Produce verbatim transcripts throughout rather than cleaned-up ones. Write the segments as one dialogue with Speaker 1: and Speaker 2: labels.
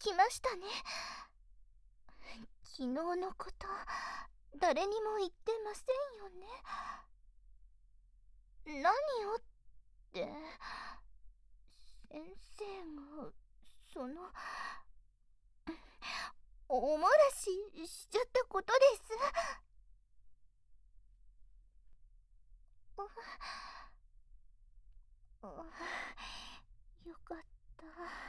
Speaker 1: きましたね。昨日のこと誰にも言ってませんよね。何をって、先生がそのおもらししちゃったことです。よかった。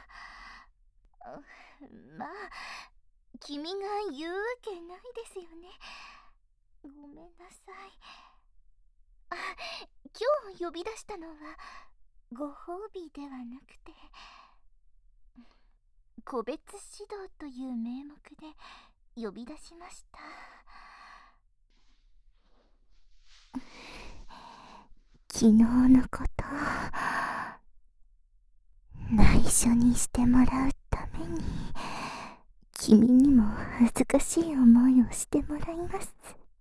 Speaker 1: まあ君が言うわけないですよね。ごめんなさい。あ、今日呼び出したのはご褒美ではなくて、個別指導という名目で呼び出しました。昨日のこと内緒にしてもらうために、君にも恥ずかしい思いをしてもらいます。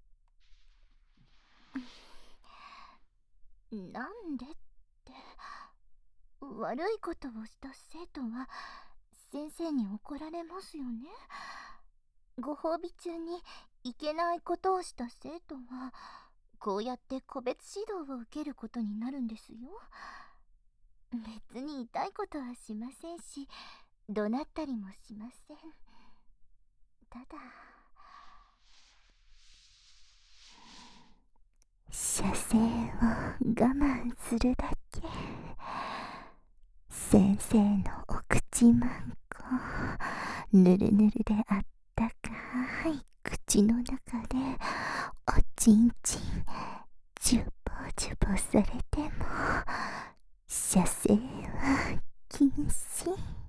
Speaker 1: なんでって、悪いことをした生徒は先生に怒られますよね。ご褒美中にいけないことをした生徒はこうやって個別指導を受けることになるんですよ。別に痛いことはしませんし、怒鳴ったりもしません。ただ射精を我慢するだけ。先生のお口まんこ、ぬるぬるであったかい口の中でおちんちんジュボジュボされても射精は禁止。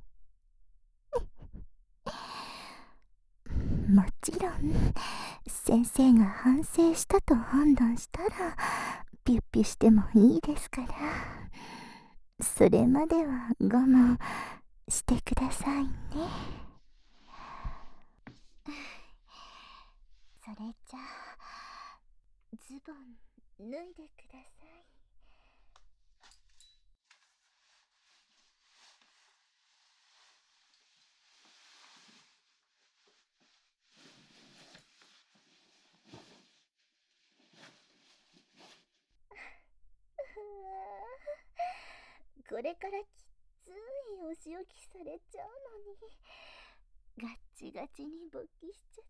Speaker 1: もちろん先生が反省したと判断したらピュッピュしてもいいですから、それまでは我慢してくださいね。それじゃあズボン脱いでください。これからきついお仕置きされちゃうのに、ガッチガチに勃起しちゃって。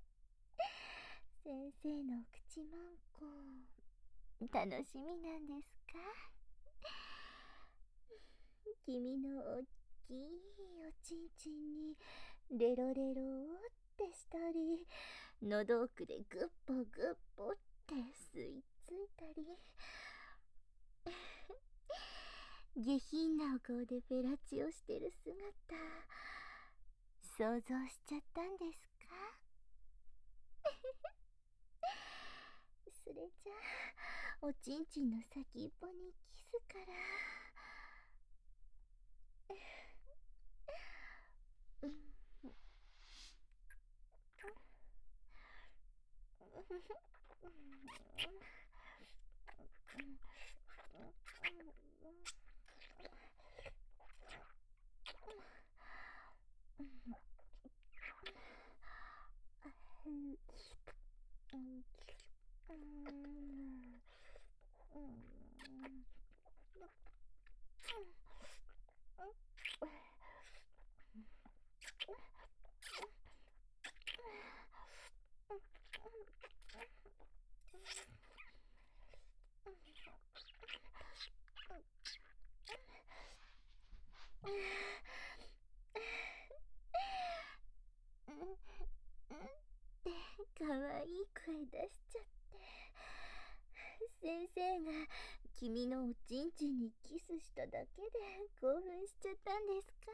Speaker 1: 先生のお口まんこ楽しみなんですか？君のおっきいおちんちんにレロレロってしたり、喉奥でグッポグッポって吸い付いたり、下品なお顔でフェラチオしてる姿想像しちゃったんですか？それじゃあおちんちんの先っぽにキスから。うんかわいい声出しちゃって、先生が君のおちんちんにキスしただけで興奮しちゃったんですか？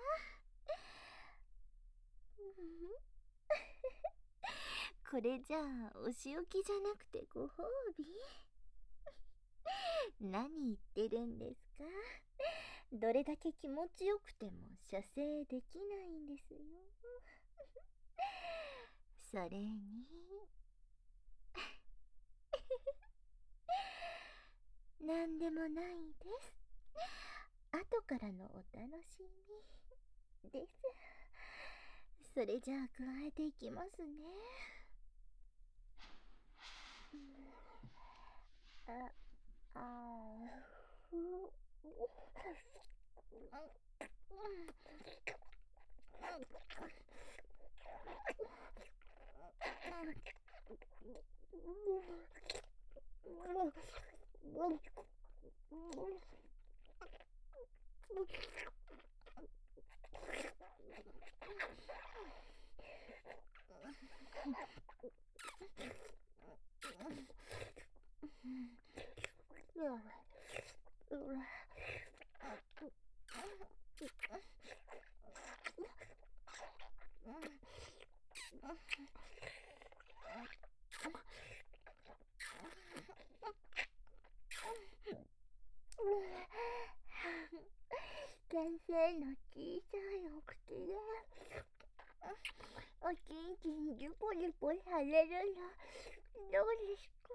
Speaker 1: これじゃあお仕置きじゃなくてご褒美？何言ってるんですか？どれだけ気持ちよくても射精できないんですよ。それになんでもないです。後からのお楽しみです。 それじゃあ加えていきますね。あ、あー、ふ、先生の小さいお口でおちんちんジュポジュポされるのどうですか？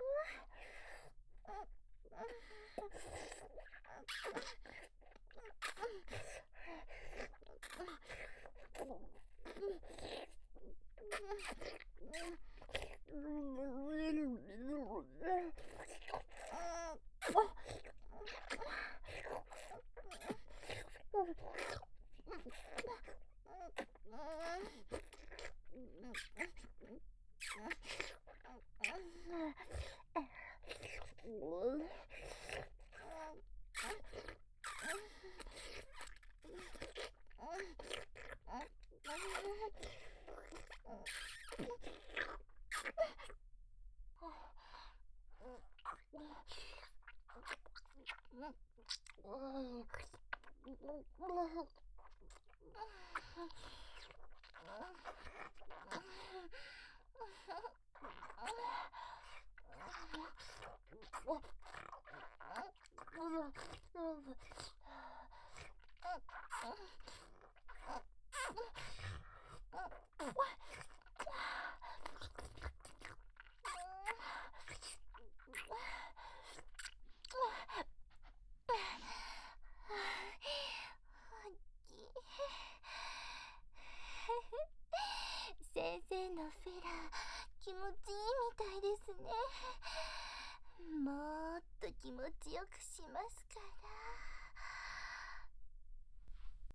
Speaker 1: 先生のフェラ気持ちいいみたいですね。もっと気持ちよくしますから。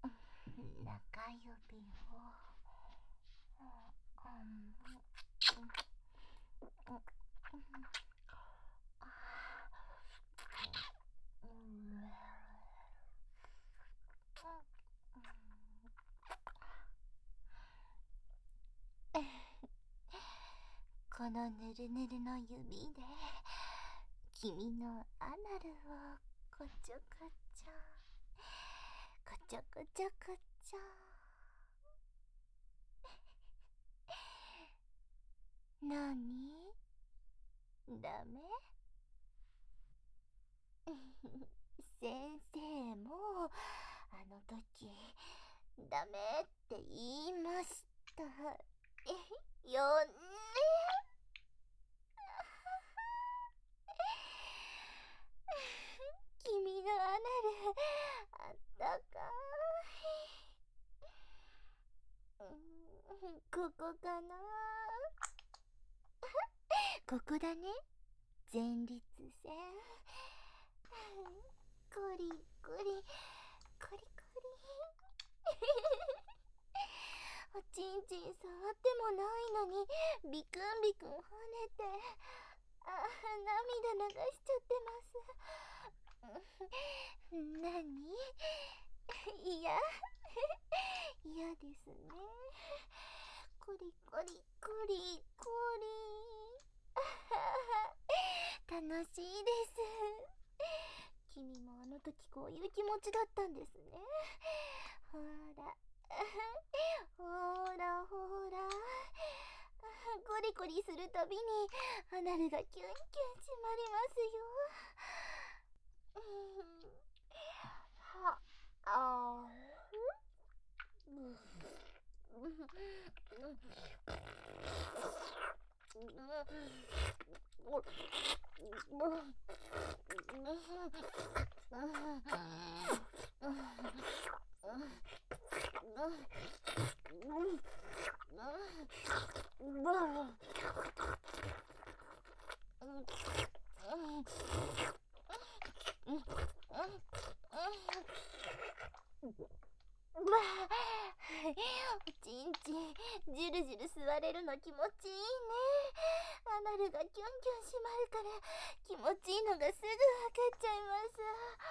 Speaker 1: 中指を、このぬるぬるの指で君のアナルをこちょこちょこちょこちょこちょ。なに？ダメ？先生もあの時ダメって言いましたよね。君のアナルあったかい。ここかな？ここだね。前立腺。コリコリコリコリおちんちん触ってもないのにビクンビクン跳ねて、あ、涙流しちゃってます。なに？いや嫌ですね。コリコリコリコリ楽しいです。君もあの時こういう気持ちだったんですね。ほらほらほら、ゴリゴリするたびにアナルがキュンキュン締まりますよ。はあまあ、おちんちん、じゅるじゅる吸われるの気持ちいいね。アナルがキュンキュンしまるから気持ちいいのがすぐわかっちゃいます。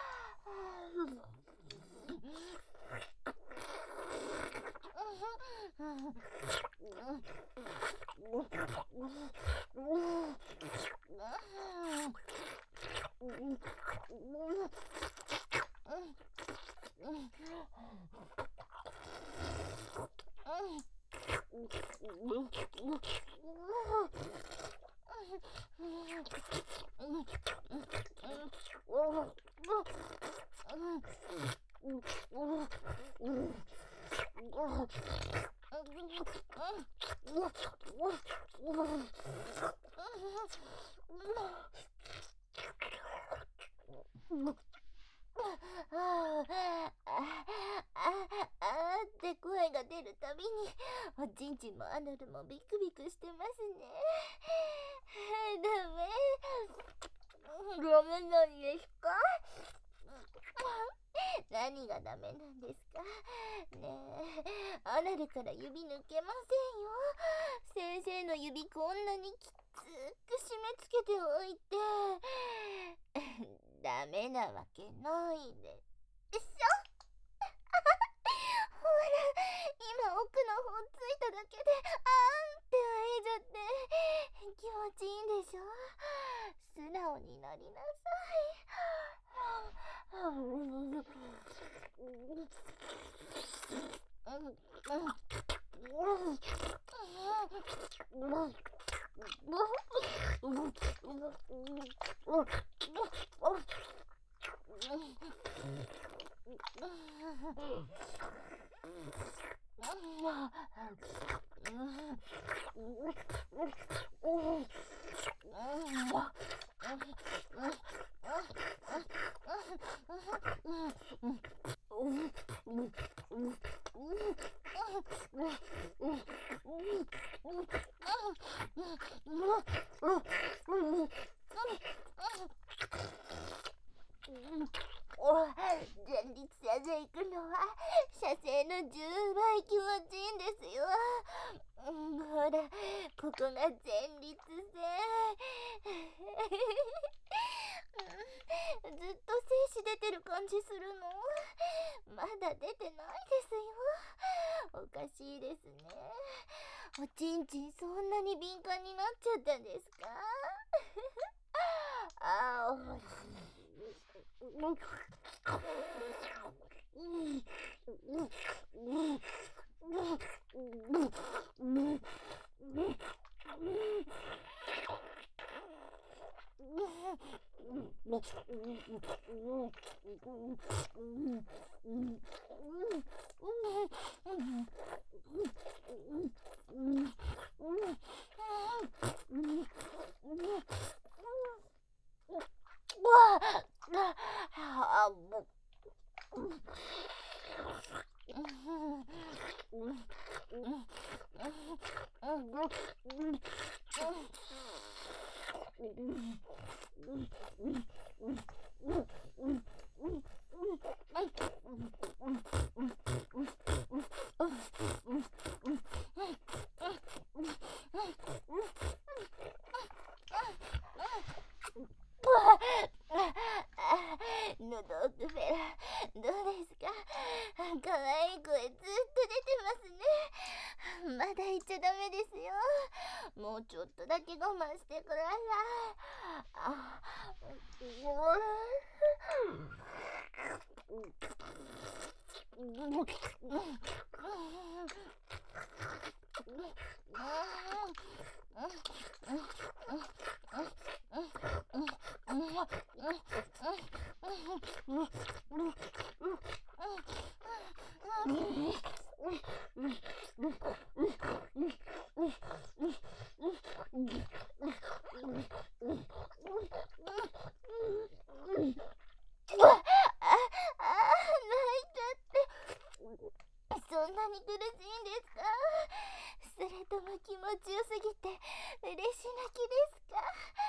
Speaker 1: ああって声が出るたびにおちんちんもアナルもビクビクしてますね。ダメ。ダメなんですか？何がダメなんですかねえ。アナルから指抜けませんよ。先生の指こんなにきつく締め付けておいてダメなわけないでしょ。ほら、今奥の方ついただけであーんって湧いちゃって気持ちいいんでしょ。素直になりなさい。前立腺で行くのは射精のじゅうばい気持ちいいんですよ。ほら、ここが前立腺。ずっと精子出てる感じするの？まだ出てないですよ。おかしいですね。おちんちんそんなに敏感になっちゃったんですか？あーのど奥フェラ、どうですか？かわいい声ずっと出てますね。まだ言っちゃダメですよ。もうちょっとだけ我慢してください。あそんなに苦しいんですか？それとも気持ちよすぎて嬉し泣きですか？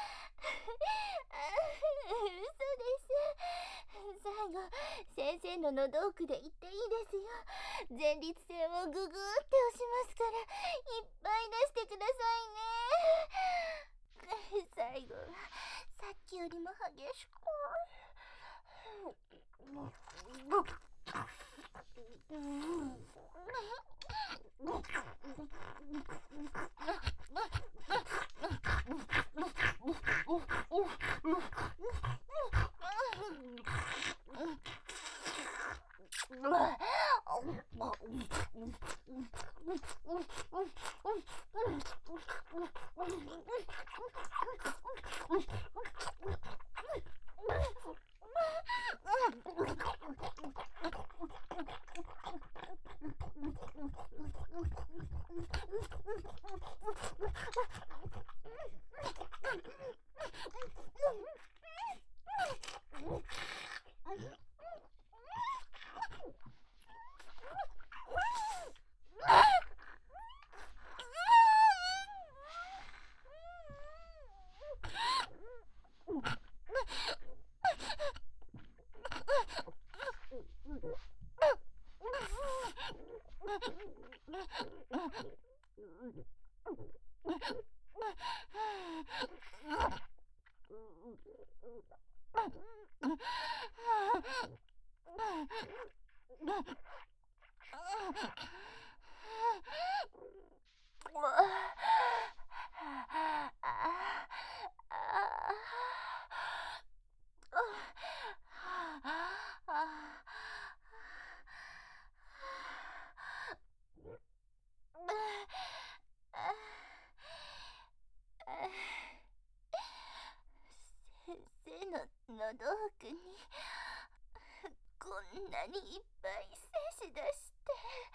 Speaker 1: 嘘です。最後、先生の喉奥で言っていいですよ。 前立腺をググーって押しますから、いっぱい出してくださいね。最後はさっきよりも激しく。先生の喉奥にこんなにいっぱい精子出して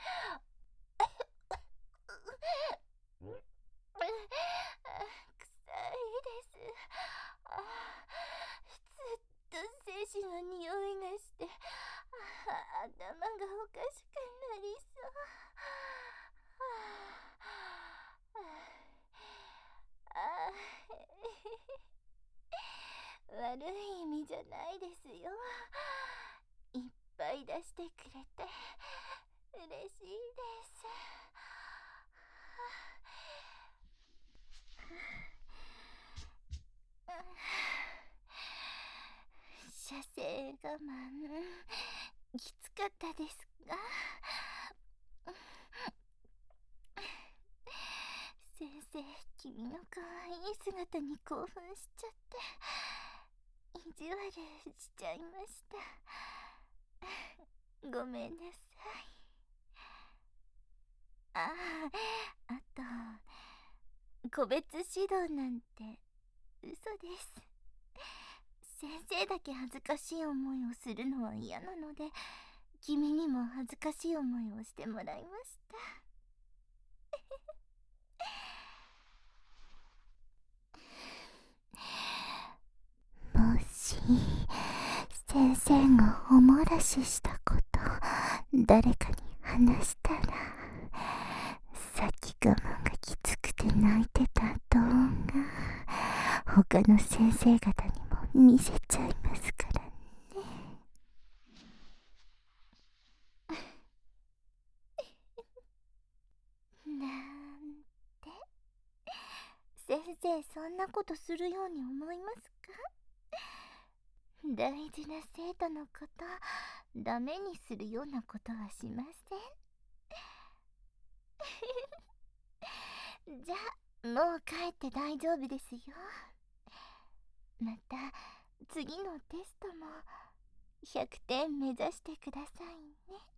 Speaker 1: 臭いです。あ、ずっと精子の匂いがして、あ、頭がおかしくなりそう。あ、悪い意味じゃないですよ。いっぱい出してくれて嬉しいです。射精我慢きつかったですが、先生、君の可愛い姿に興奮しちゃって意地悪しちゃいました。ごめんなさい。ああ、あと個別指導なんて嘘です。先生だけ恥ずかしい思いをするのは嫌なので、君にも恥ずかしい思いをしてもらいました。もし先生がおもらししたこと誰かに話したら、さっき我慢がきつくて泣いてた動画他の先生方にも見せちゃいますからね。なんて、先生そんなことするように思いますか？大事な生徒のことダメにするようなことはしません。じゃあもう帰って大丈夫ですよ。また次のテストもひゃくてん目指してくださいね。